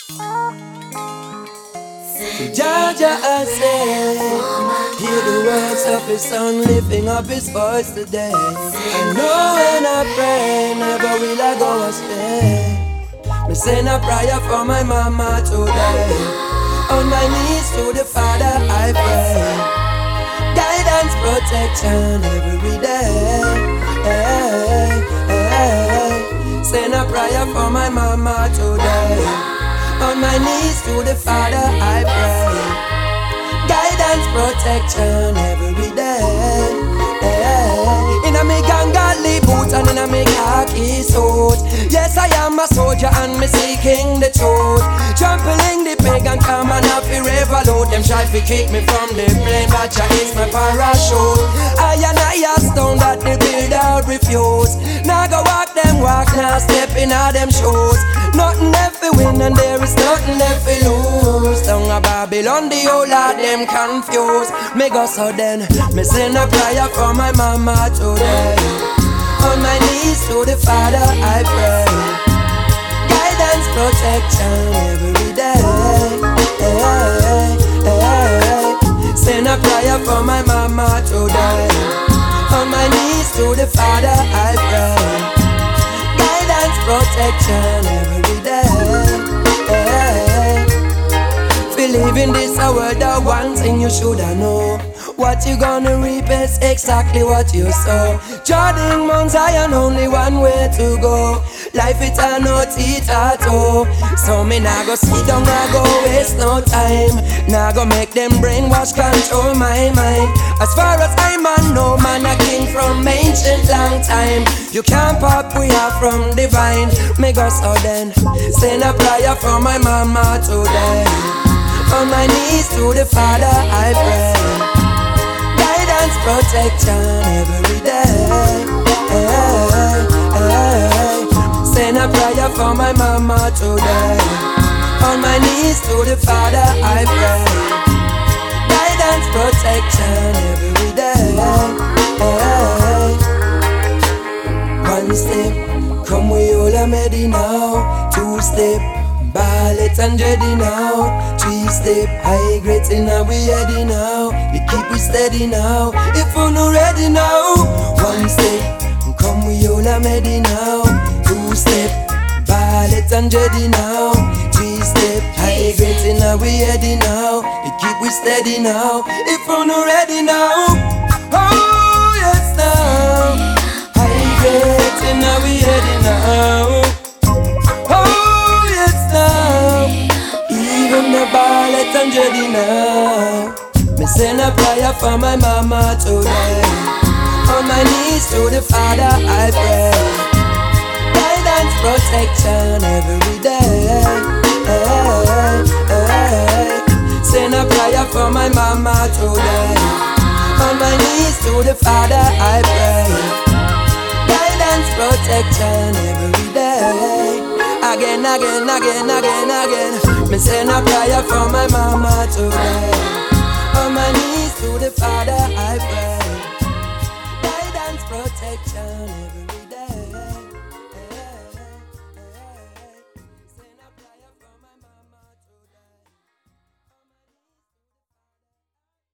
Jaja, I say, hear the words of his son lifting up his voice today. I know when I pray, never will I go astray. Me send a prayer for my mama today. On my knees to the Father I pray. Guidance, protection every day. Hey, hey. Send a prayer for my mama today. On my knees to the Father I pray. Guidance, protection every day. In a me gangali boots and in a me khaki suit. Yes, I am a soldier and me seeking the truth. Trampling the pagan come and have to revolute. Them try to keep me from the plane, but it's my parachute. I and I a stone that the builder refuse. Now go walk them walk, now step in all them shoes. Nothing left to win and there is nothing left to lose. Down a Babylon, the whole of them confused. Me go so then, me send a prayer for my mama today. On my knees to the Father I pray. Guidance, protection every day. Hey, hey. Send a prayer for my mama today. On my knees to the Father I pray. Guidance, protection every day. Hey. Believe in this a world of one thing you shoulda know. What you gonna reap is exactly what you sow. Jordan Mount Zion, only one way to go. Life it a no teeth at all. So me nah go sit down, nah go waste no time. Nah go make them brainwash control my mind. As far as I'm man, no man a king from ancient long time. You can't pop, we are from divine. Me go so then, send a prayer for my mama today. On my knees to the Father I pray. Guidance, protection every day. Hey, hey. Send a prayer for my mama today. On my knees to the Father I pray. Guidance, protection every day. Hey. One step, come we all are ready now. Two step, Ballet and Jedi now. Three step, high grades in now we ready now. You keep we steady now. If we're not ready now. One step, come we all are ready now. Two step, Ballet and Jedi now. Three step, high grades in now we ready now. You keep we steady now. If we're not ready now. Oh yes now. High grades in now we ready now. Even the Ballet and Jedi now. Me send a prayer for my mama today. On my knees to the Father I pray. Guidance, protection every day. Hey, hey. Send a prayer for my mama today. On my knees to the Father I pray. Guidance, protection every day. Again, again, again, again, again. Me send a prayer for my mama today. On my knees to the Father I pray.